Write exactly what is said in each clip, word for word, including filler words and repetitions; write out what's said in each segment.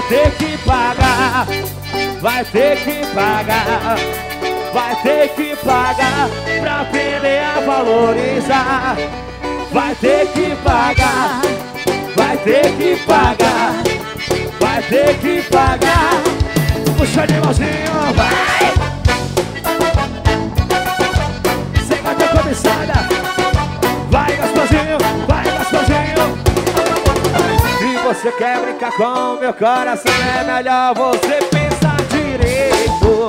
ter que pagar, vai ter que pagar, vai ter que pagar pra aprender a valorizar. Vai ter que pagar, vai ter que pagar, vai ter que pagar. Puxa animalzinho, vai! Sem até cobiçada. Vai gostosinho, vai gostosinho. Se você quer brincar com meu coração, é melhor você pensar direito.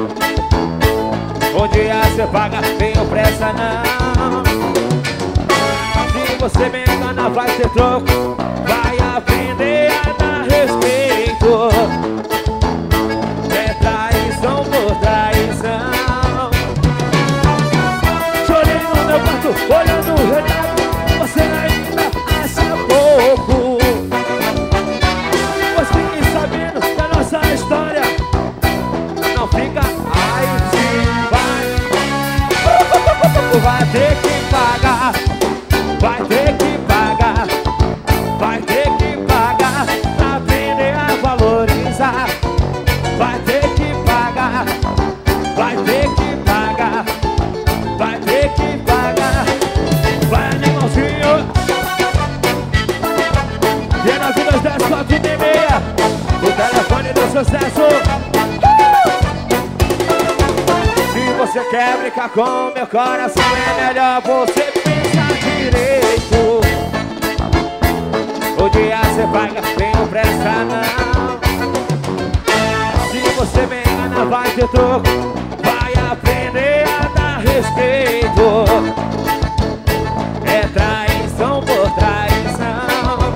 Um dia você paga, tenho pressa não. Se você me engana, vai ter troco. Vai aprender a dar respeito. É traição por traição. Chorei no meu quarto, olhando o retrato. Você ainda acha pouco. Pois fiquem sabendo da nossa história. Não fica, ai sim, vai. Vai ter que pagar, vai ter que pagar, vai ter que pagar pra aprender a valorizar. Vai ter que pagar, vai ter que pagar, vai ter que pagar. Vai animalzinho. E é nove dois dez quatro e meia, o telefone do sucesso. Se você quer brincar com meu coração, é melhor você pensar direito. O dia você paga, tenho pressa não. Se você me engana, vai ter troco. Vai aprender a dar respeito. É traição por traição.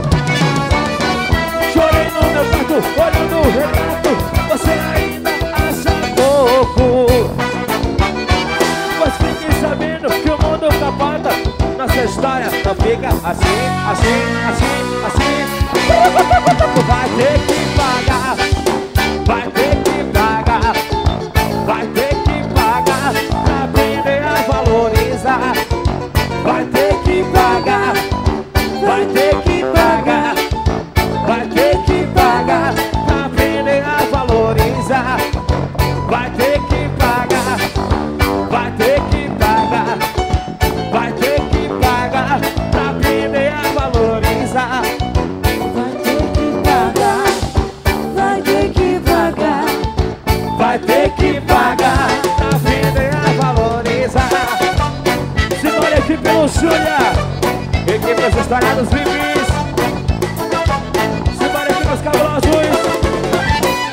Chorei no meu quarto, olhando o retrato. Você ainda acha pouco. Mas fiquem sabendo que o mundo capota. Nossa história não fica assim, assim, assim, assim. Vai ter que